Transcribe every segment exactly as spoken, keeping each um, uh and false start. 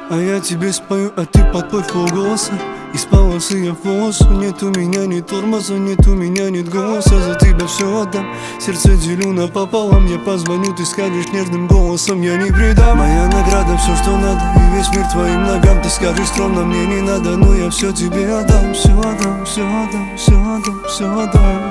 А я тебе спою, а ты подпой в полголоса. Из полосы я в полосу. Нет у меня ни тормоза, нет у меня нет голоса. За тебя все отдам, сердце делю напополам. Я позвоню, ты скажешь нежным голосом, я не предам. Моя награда, все, что надо, и весь мир твоим ногам. Ты скажешь стрёмно, мне не надо, но я все тебе отдам. Все отдам, все отдам, все отдам, все отдам.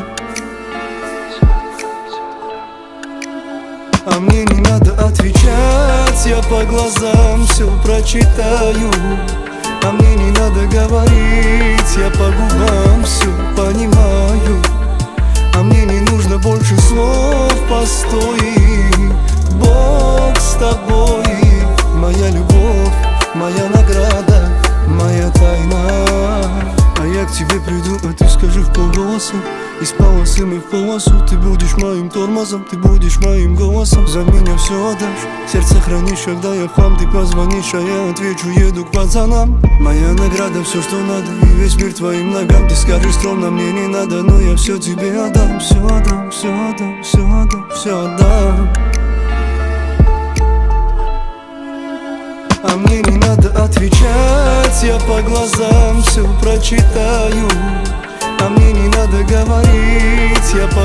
А мне не надо отвечать, я по глазам все прочитаю. А мне не надо говорить, я по губам все понимаю. А мне не нужно больше слов, постой. Бог с тобой, моя любовь, моя награда, моя тайна. А я к тебе приду, а ты скажи в полголоса. Из полосы мы в полосу. Ты будешь моим тормозом, ты будешь моим голосом. За меня все отдашь, сердце хранишь, когда я в хлам. Ты позвонишь, а я отвечу, еду к пацанам. Моя награда, все, что надо, и весь мир твоим ногам. Ты скажешь стрёмно, мне не надо, но я все тебе отдам. Все отдам, все отдам, все отдам, все отдам. А мне не надо отвечать, я по глазам все прочитаю. А мне не надо говорить, я по